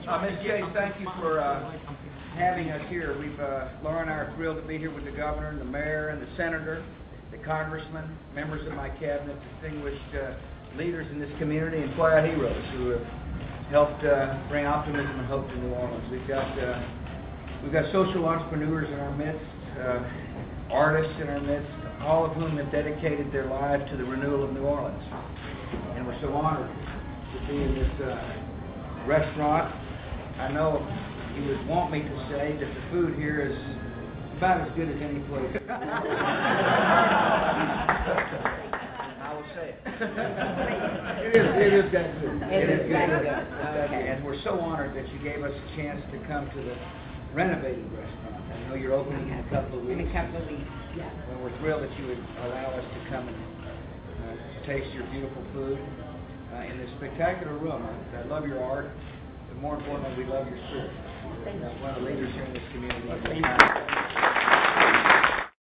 Ms. Chase, thank you for having us here. Laura and I are thrilled to be here with the governor and the mayor and the senator, the congressmen, members of my cabinet, distinguished leaders in this community, and quiet heroes who have helped bring optimism and hope to New Orleans. We've got social entrepreneurs in our midst, artists in our midst, all of whom have dedicated their lives to the renewal of New Orleans. And we're so honored to be in this restaurant. I know you would want me to say that the food here is about as good as any place. I will say it. It is that good. It is good. And we're so honored that you gave us a chance to come to the renovated restaurant. I know you're opening in a couple of weeks. In a couple of weeks, yeah. Well, we're thrilled that you would allow us to come and taste your beautiful food in this spectacular room. I love your art, but more importantly, we love your spirit. One of the leaders here in this community.